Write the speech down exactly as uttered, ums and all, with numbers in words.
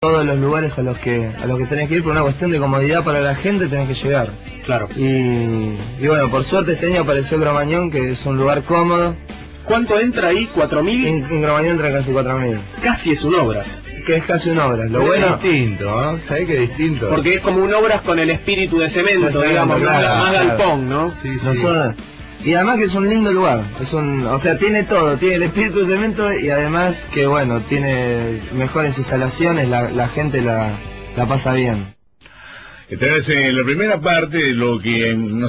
todos los lugares a los que a los que tenés que ir por una cuestión de comodidad para la gente, tenés que llegar. Claro. Y, y bueno, por suerte este año apareció Cromañón, que es un lugar cómodo. ¿Cuánto entra ahí? ¿cuatro mil? En, en Cromañón entra casi cuatro mil. Casi es un Obras. Que es casi una obra. Lo Pero bueno... es distinto, ¿no? ¿Sabés qué distinto? Porque es como un Obras con el espíritu de cemento, De cemento, digamos, claro, más claro. galpón, ¿no? Sí, sí. Nosotros, y además que es un lindo lugar, es un, o sea, tiene todo, tiene el espíritu de cemento y además que bueno, tiene mejores instalaciones, la, la gente la, la pasa bien. Entonces, en la primera parte, lo que nos